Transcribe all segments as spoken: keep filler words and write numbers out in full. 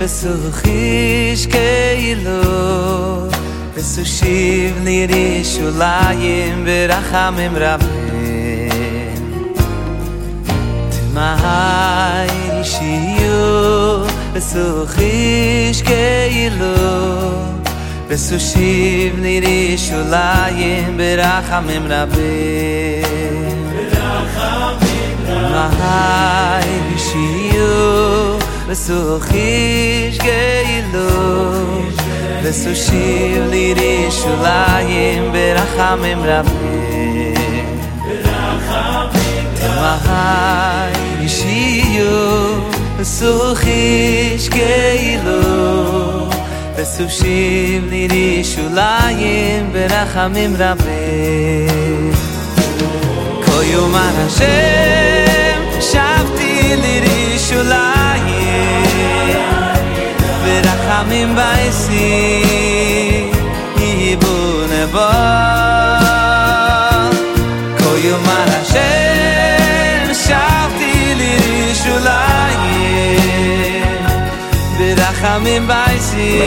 וסוכיש כאילו וסושיב לירי שוליים ברחמים רבים תמהי שיו וסוכיש כאילו וסושיב לירי שוליים ברחמים רבים תמהי שיו וסוכיש כאילו וסושיב לירי שוליים ברחמים רבים תמהי שיו וסוכיש כאילו וסושיב לירי שוליים ברחמים רבים כל יום על השם שבתי לירי שוליים ברחמים בעשי יבוא נבוא כל יום על השם שבתי לירי שוליים ברחמים בעשי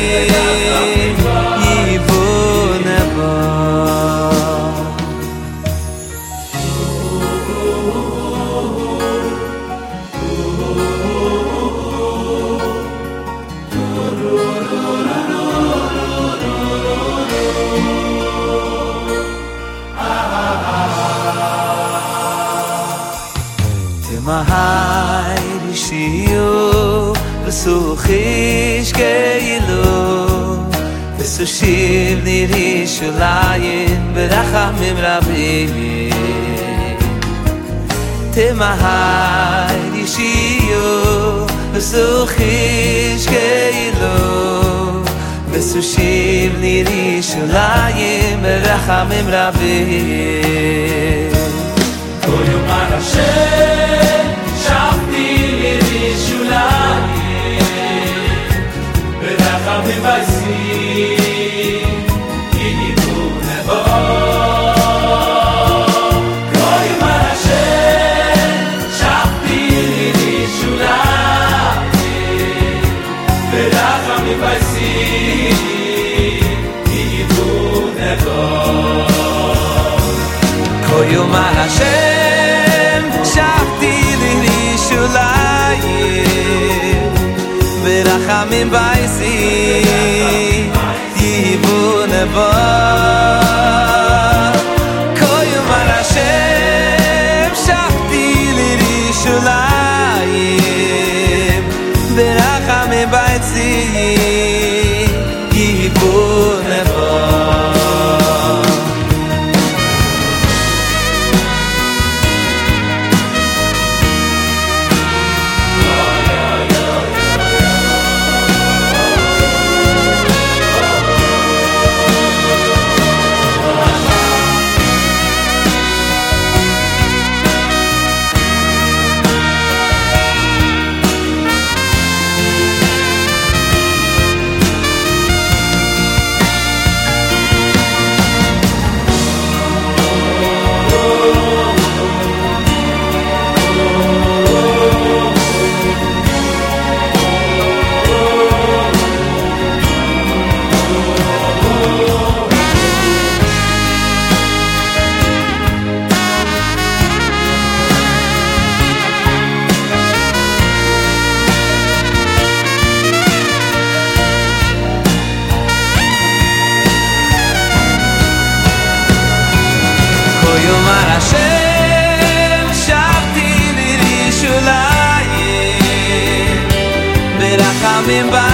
יבוא נבוא תמהי שיו וסוכיש כאילו וסושיב לירי שוליים ברחמים רבים תמהי שיו וסוכיש כאילו וסושיב לירי שוליים ברחמים רבים כל יום על השם שבתי לירי שוליים ברחמים בעשי יבוא נבוא כל יום על השם שבתי לירי שוליים ברחמים בעשי יבוא נבוא כל יום על השם שבתי לירי שוליים ברחמים בעשי יבוא נבוא כל יום על השם שבתי לירי שוליים ברחמים בעשי יבוא נבוא יום על השם שבתי לירי שוליים ברחמים